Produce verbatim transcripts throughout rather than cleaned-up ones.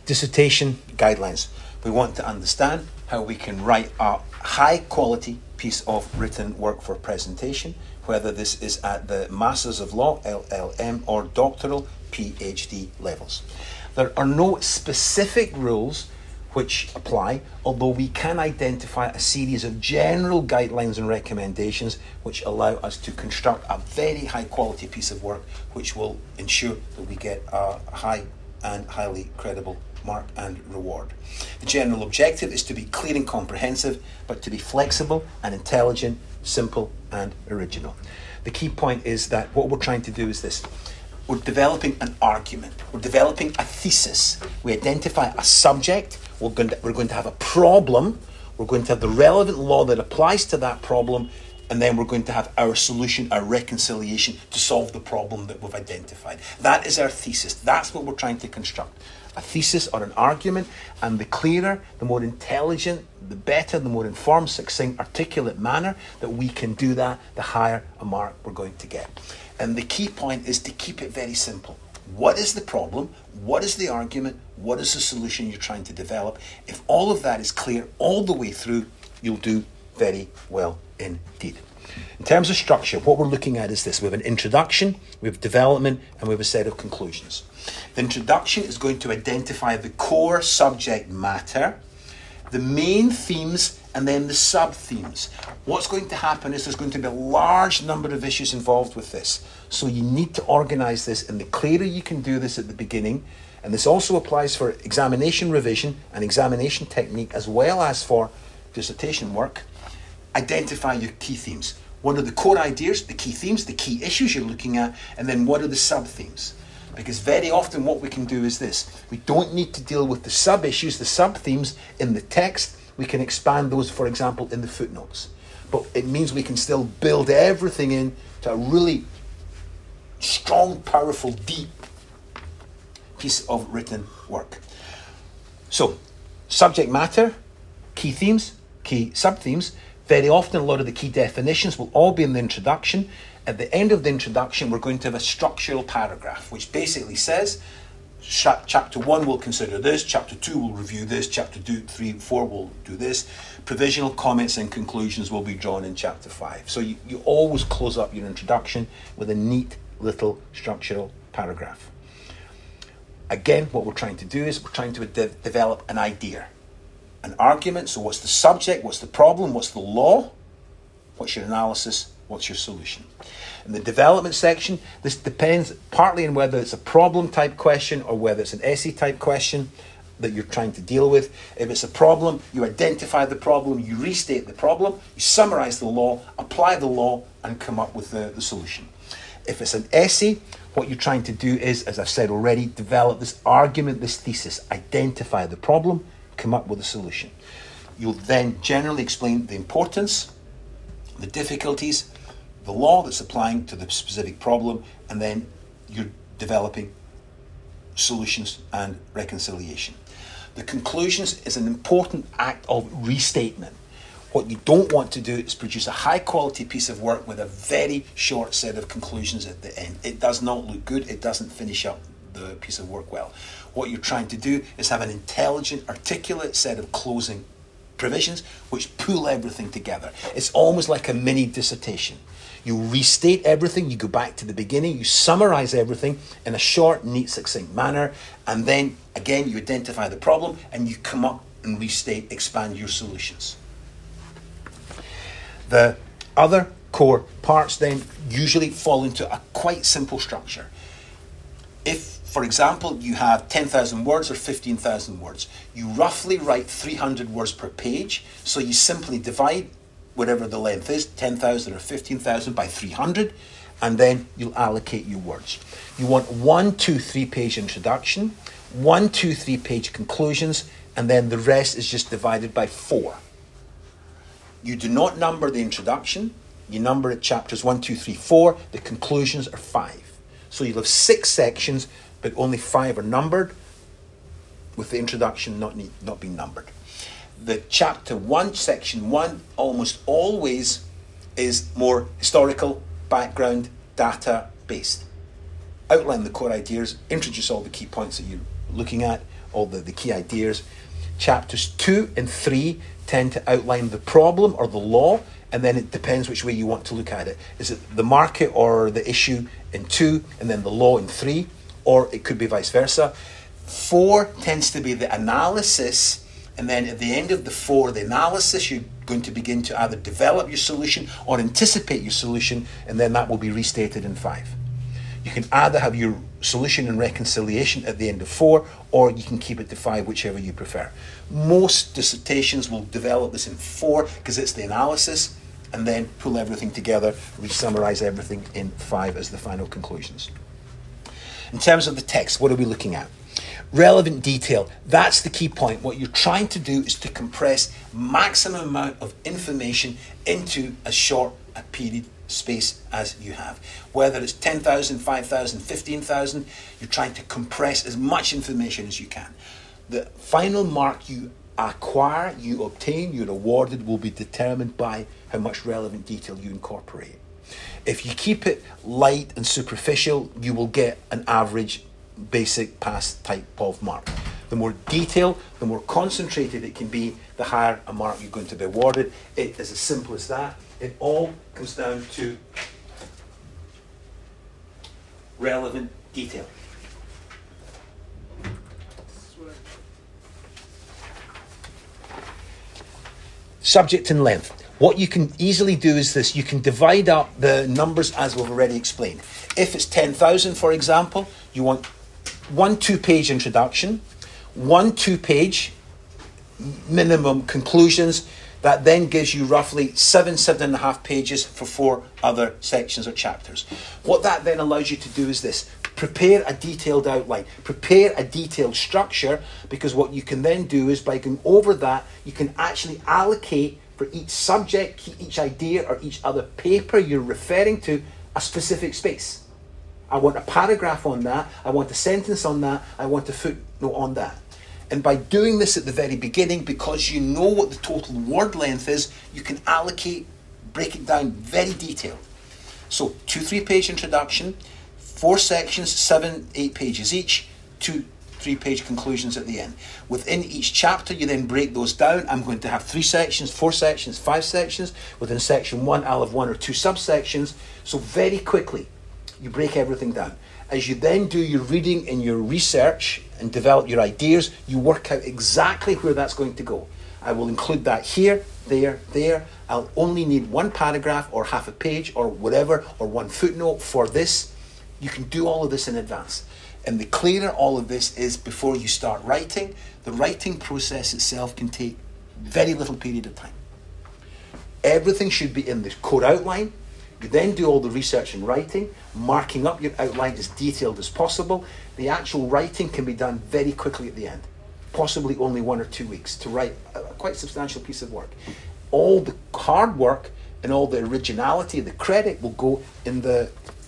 Dissertation guidelines. We want to understand how we can write a high quality piece of written work for presentation, whether this is at the Masters of Law, L L M, or doctoral, P H D levels. There are no specific rules which apply, although we can identify a series of general guidelines and recommendations which allow us to construct a very high quality piece of work which will ensure that we get a high and highly credible mark and reward. The general objective is to be clear and comprehensive, but to be flexible and intelligent, simple and original. The key point is that what we're trying to do is this. We're developing an argument. We're developing a thesis. We identify a subject. We're going to, we're going to have a problem. We're going to have the relevant law that applies to that problem. And then we're going to have our solution, our reconciliation to solve the problem that we've identified. That is our thesis. That's what we're trying to construct. A thesis or an argument. And the clearer, the more intelligent, the better, the more informed, succinct, articulate manner that we can do that, the higher a mark we're going to get. And the key point is to keep it very simple. What is the problem? What is the argument? What is the solution you're trying to develop? If all of that is clear all the way through, you'll do very well indeed. In terms of structure, what we're looking at is this. We have an introduction, we have development, and we have a set of conclusions. The introduction is going to identify the core subject matter, the main themes, and then the sub-themes. What's going to happen is there's going to be a large number of issues involved with this. So you need to organize this, and the clearer you can do this at the beginning, and this also applies for examination revision and examination technique, as well as for dissertation work, identify your key themes. What are the core ideas, the key themes, the key issues you're looking at, and then what are the sub-themes? Because very often what we can do is this. We don't need to deal with the sub-issues, the sub-themes in the text. We can expand those, for example, in the footnotes. But it means we can still build everything in to a really strong, powerful, deep piece of written work. So, subject matter, key themes, key sub-themes. Very often, a lot of the key definitions will all be in the introduction. At the end of the introduction, we're going to have a structural paragraph, which basically says, chapter one will consider this, chapter two will review this, chapter two, three, four will do this. Provisional comments and conclusions will be drawn in chapter five. So you, you always close up your introduction with a neat little structural paragraph. Again, what we're trying to do is we're trying to de- develop an idea, an argument. So what's the subject, what's the problem, what's the law, what's your analysis, what's your solution? In the development section, this depends partly on whether it's a problem type question or whether it's an essay type question that you're trying to deal with. If it's a problem, you identify the problem, you restate the problem, you summarize the law, apply the law, and come up with the, the solution. If it's an essay, what you're trying to do is, as I've said already, develop this argument, this thesis, identify the problem, come up with a solution. You'll then generally explain the importance, the difficulties, the law that's applying to the specific problem, and then you're developing solutions and reconciliation. The conclusions is an important act of restatement. What you don't want to do is produce a high quality piece of work with a very short set of conclusions at the end. It does not look good. It doesn't finish up the piece of work well. What you're trying to do is have an intelligent, articulate set of closing provisions which pull everything together. It's almost like a mini dissertation. You restate everything, you go back to the beginning, you summarize everything in a short, neat, succinct manner, and then again you identify the problem and you come up and restate, expand your solutions. The other core parts then usually fall into a quite simple structure. If, for example, you have ten thousand words or fifteen thousand words, you roughly write three hundred words per page, so you simply divide whatever the length is, ten thousand or fifteen thousand by three hundred, and then you'll allocate your words. You want one, two, three page introduction, one, two, three page conclusions, and then the rest is just divided by four. You do not number the introduction, you number it chapters one, two, three, four, the conclusions are five. So you'll have six sections, but only five are numbered, with the introduction not, need, not being numbered. The chapter one, section one, almost always is more historical, background, data based. Outline the core ideas, introduce all the key points that you're looking at, all the, the key ideas. Chapters two and three tend to outline the problem or the law, and then it depends which way you want to look at it. Is it the market or the issue in two, and then the law in three, or it could be vice versa. Four tends to be the analysis, and then at the end of the four, the analysis, you're going to begin to either develop your solution or anticipate your solution, and then that will be restated in five. You can either have your solution and reconciliation at the end of four, or you can keep it to five, whichever you prefer. Most dissertations will develop this in four because it's the analysis, and then pull everything together, we summarize everything in five as the final conclusions. In terms of the text, what are we looking at? Relevant detail, that's the key point. What you're trying to do is to compress maximum amount of information into as short a period space as you have. Whether it's ten thousand, five thousand, fifteen thousand, you're trying to compress as much information as you can. The final mark you acquire, you obtain, you're awarded will be determined by how much relevant detail you incorporate. If you keep it light and superficial, you will get an average basic pass type of mark. The more detailed, the more concentrated it can be, the higher a mark you're going to be awarded. It is as simple as that. It all comes down to relevant detail. Subject and length. What you can easily do is this. You can divide up the numbers as we've already explained. If it's ten thousand, for example, you want one two-page introduction, one two-page minimum conclusions, that then gives you roughly seven, seven and a half pages for four other sections or chapters. What that then allows you to do is this. Prepare a detailed outline. Prepare a detailed structure, because what you can then do is by going over that, you can actually allocate for each subject, each idea, or each other paper you're referring to a specific space. I want a paragraph on that. I want a sentence on that. I want a footnote on that. And by doing this at the very beginning, because you know what the total word length is, you can allocate, break it down very detailed. So two, three-page introduction, four sections, seven, eight pages each, two, three-page conclusions at the end. Within each chapter, you then break those down. I'm going to have three sections, four sections, five sections. Within section one, I'll have one or two subsections. So very quickly, you break everything down. As you then do your reading and your research and develop your ideas, you work out exactly where that's going to go. I will include that here, there, there. I'll only need one paragraph or half a page or whatever, or one footnote for this. You can do all of this in advance. And the clearer all of this is before you start writing, the writing process itself can take very little period of time. Everything should be in the core outline. You then do all the research and writing, marking up your outline as detailed as possible. The actual writing can be done very quickly at the end, possibly only one or two weeks to write a quite substantial piece of work. All the hard work and all the originality, the credit will go in the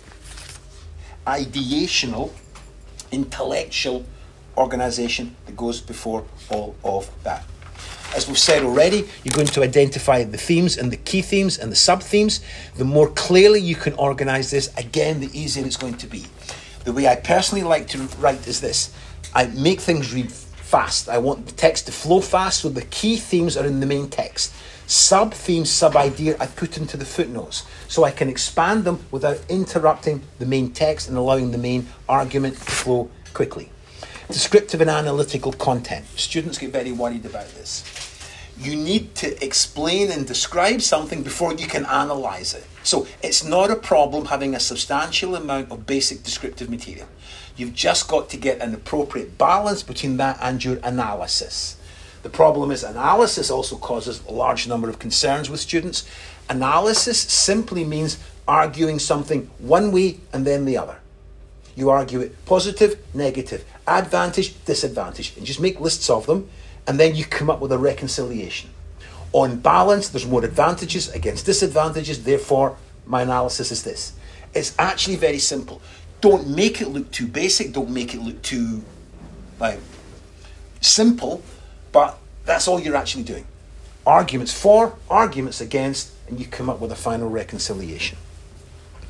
ideational, intellectual organization that goes before all of that. As we've said already, you're going to identify the themes and the key themes and the sub-themes. The more clearly you can organize this, again, the easier it's going to be. The way I personally like to write is this. I make things read fast. I want the text to flow fast, so the key themes are in the main text. Sub-themes, sub-idea, I put into the footnotes, so I can expand them without interrupting the main text and allowing the main argument to flow quickly. Descriptive and analytical content. Students get very worried about this. You need to explain and describe something before you can analyze it. So it's not a problem having a substantial amount of basic descriptive material. You've just got to get an appropriate balance between that and your analysis. The problem is analysis also causes a large number of concerns with students. Analysis simply means arguing something one way and then the other. You argue it positive, negative, advantage, disadvantage, and just make lists of them, and then you come up with a reconciliation. On balance, there's more advantages against disadvantages, therefore my analysis is this. It's actually very simple. Don't make it look too basic, don't make it look too like simple, but that's all you're actually doing. Arguments for, arguments against, and you come up with a final reconciliation.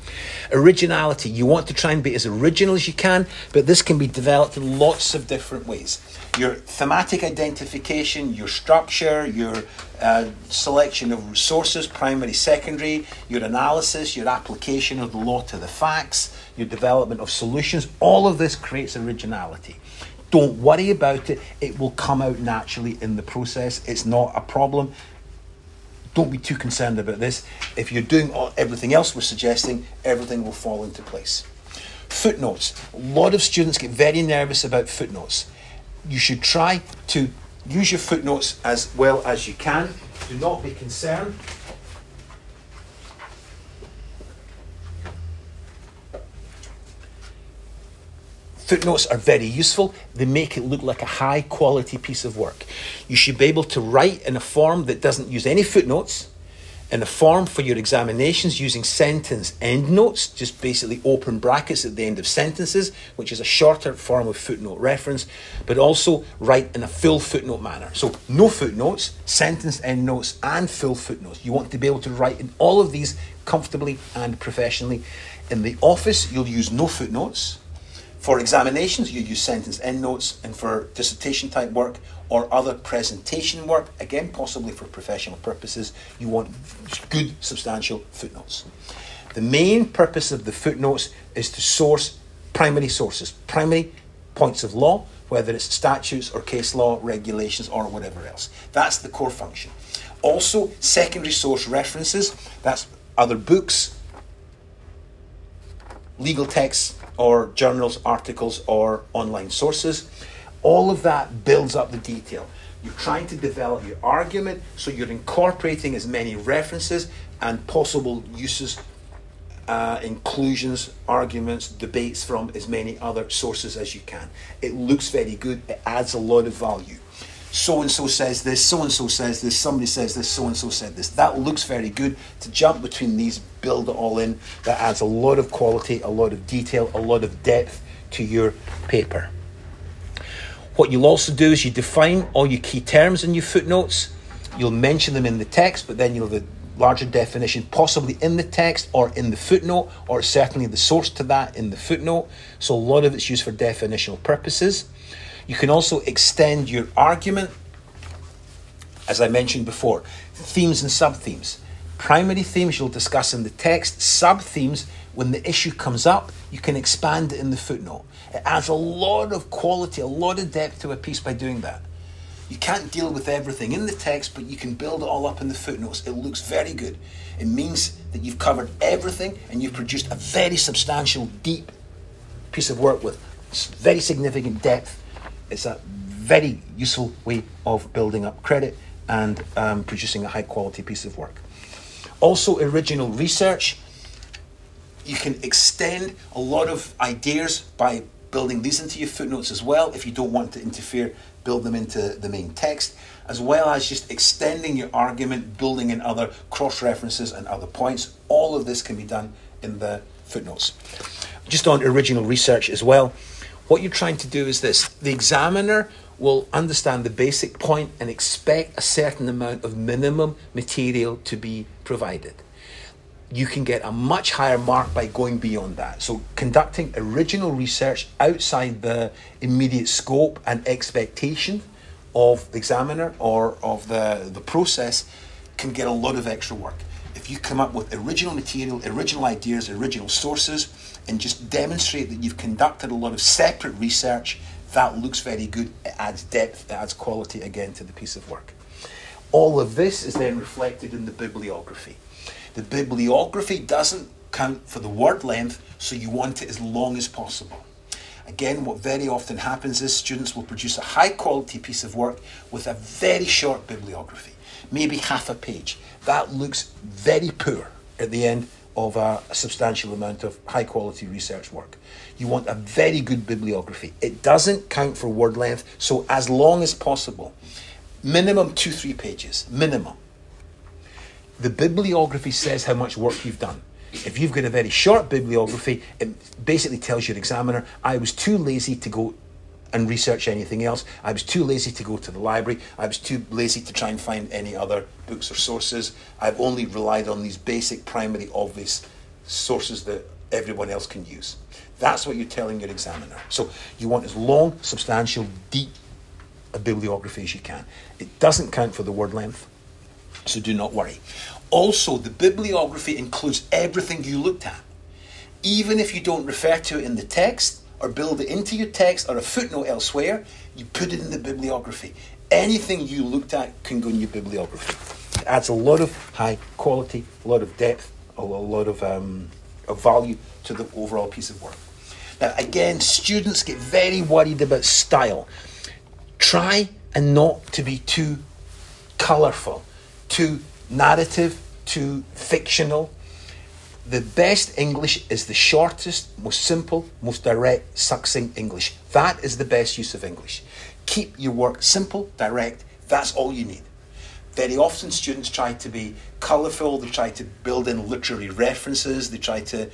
Originality. You want to try and be as original as you can, but this can be developed in lots of different ways. Your thematic identification, your structure, your uh, selection of resources, primary, secondary, your analysis, your application of the law to the facts, your development of solutions, all of this creates originality. Don't worry about it. It will come out naturally in the process. It's not a problem. Don't be too concerned about this. If you're doing all, everything else we're suggesting, everything will fall into place. Footnotes. A lot of students get very nervous about footnotes. You should try to use your footnotes as well as you can. Do not be concerned. Footnotes are very useful. They make it look like a high quality piece of work. You should be able to write in a form that doesn't use any footnotes, in a form for your examinations using sentence endnotes, just basically open brackets at the end of sentences, which is a shorter form of footnote reference, but also write in a full footnote manner. So no footnotes, sentence endnotes, and full footnotes. You want to be able to write in all of these comfortably and professionally. In the office, you'll use no footnotes. For examinations, you use sentence endnotes, and for dissertation type work or other presentation work, again, possibly for professional purposes, you want good, substantial footnotes. The main purpose of the footnotes is to source primary sources, primary points of law, whether it's statutes or case law, regulations, or whatever else. That's the core function. Also, secondary source references, that's other books, legal texts, or journals, articles, or online sources. All of that builds up the detail. You're trying to develop your argument, so you're incorporating as many references and possible uses, uh, inclusions, arguments, debates from as many other sources as you can. It looks very good. It adds a lot of value. So-and-so says this, so-and-so says this, somebody says this, so-and-so said this. That looks very good. To jump between these, build it all in, that adds a lot of quality, a lot of detail, a lot of depth to your paper. What you'll also do is you define all your key terms in your footnotes. You'll mention them in the text, but then you'll have a larger definition possibly in the text or in the footnote, or certainly the source to that in the footnote. So a lot of it's used for definitional purposes. You can also extend your argument, as I mentioned before, themes and sub-themes. Primary themes you'll discuss in the text. Sub-themes, when the issue comes up, you can expand it in the footnote. It adds a lot of quality, a lot of depth to a piece by doing that. You can't deal with everything in the text, but you can build it all up in the footnotes. It looks very good. It means that you've covered everything and you've produced a very substantial, deep piece of work with very significant depth. It's a very useful way of building up credit and um, producing a high quality piece of work. Also, original research. You can extend a lot of ideas by building these into your footnotes as well. If you don't want to interfere, build them into the main text, as well as just extending your argument, building in other cross-references and other points. All of this can be done in the footnotes. Just on original research as well, what you're trying to do is this. The examiner will understand the basic point and expect a certain amount of minimum material to be provided. You can get a much higher mark by going beyond that. So conducting original research outside the immediate scope and expectation of the examiner or of the, the process can get a lot of extra work. If you come up with original material, original ideas, original sources, and just demonstrate that you've conducted a lot of separate research, that looks very good. It adds depth, it adds quality again to the piece of work. All of this is then reflected in the bibliography. The bibliography doesn't count for the word length, so you want it as long as possible. Again, what very often happens is students will produce a high quality piece of work with a very short bibliography, maybe half a page. That looks very poor at the end of a, a substantial amount of high quality research work. You want a very good bibliography. It doesn't count for word length, so as long as possible. Minimum two, three pages, minimum. The bibliography says how much work you've done. If you've got a very short bibliography, it basically tells your examiner, I was too lazy to go and research anything else. I was too lazy to go to the library. I was too lazy to try and find any other books or sources. I've only relied on these basic, primary, obvious sources that everyone else can use. That's what you're telling your examiner. So you want as long, substantial, deep a bibliography as you can. It doesn't count for the word length, so do not worry. Also, the bibliography includes everything you looked at. Even if you don't refer to it in the text or build it into your text or a footnote elsewhere, you put it in the bibliography. Anything you looked at can go in your bibliography. It adds a lot of high quality, a lot of depth, a lot of, um, of value to the overall piece of work. Now, again, students get very worried about style. Try and not to be too colourful, too narrative, too fictional. The best English is the shortest, most simple, most direct, succinct English. That is the best use of English. Keep your work simple, direct. That's all you need. Very often students try to be colourful, they try to build in literary references, they try to...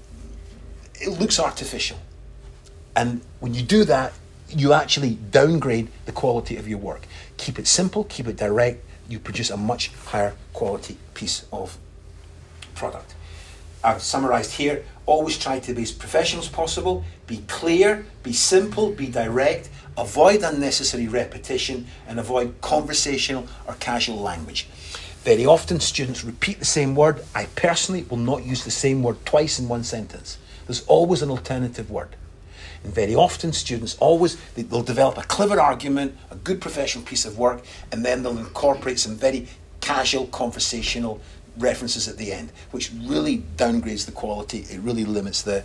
It looks artificial. And when you do that, you actually downgrade the quality of your work. Keep it simple, keep it direct, you produce a much higher quality piece of product. I've summarised here, always try to be as professional as possible, be clear, be simple, be direct, avoid unnecessary repetition and avoid conversational or casual language. Very often students repeat the same word. I personally will not use the same word twice in one sentence. There's always an alternative word. And very often students always, they'll develop a clever argument, a good professional piece of work, and then they'll incorporate some very casual conversational references at the end, which really downgrades the quality. It really limits the,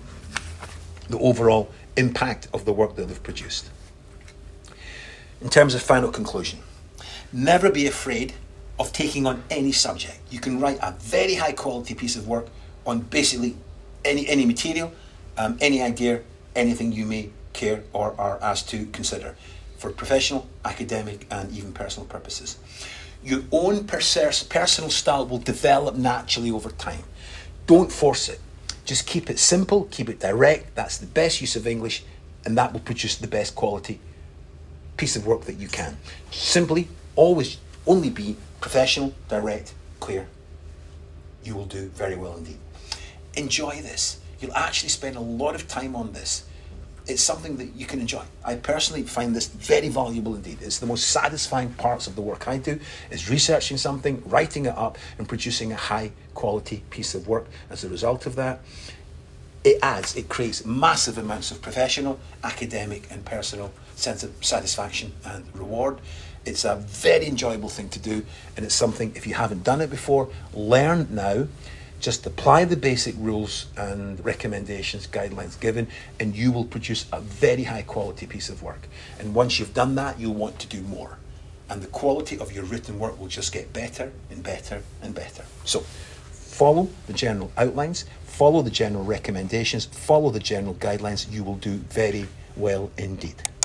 the overall impact of the work that they've produced. In terms of final conclusion, never be afraid of taking on any subject. You can write a very high quality piece of work on basically any, any material, um, any idea, anything you may care or are asked to consider for professional, academic, and even personal purposes. Your own personal style will develop naturally over time. Don't force it. Just keep it simple, keep it direct. That's the best use of English, and that will produce the best quality piece of work that you can. Simply, always only be professional, direct, clear. You will do very well indeed. Enjoy this. You'll actually spend a lot of time on this. It's something that you can enjoy. I personally find this very valuable indeed. It's the most satisfying parts of the work I do, is researching something, writing it up, and producing a high quality piece of work. As a result of that, it adds, it creates massive amounts of professional, academic, and personal sense of satisfaction and reward. It's a very enjoyable thing to do, and it's something, if you haven't done it before, learn now. Just apply the basic rules and recommendations, guidelines given, and you will produce a very high quality piece of work. And once you've done that, you'll want to do more. And the quality of your written work will just get better and better and better. So follow the general outlines, follow the general recommendations, follow the general guidelines. You will do very well indeed.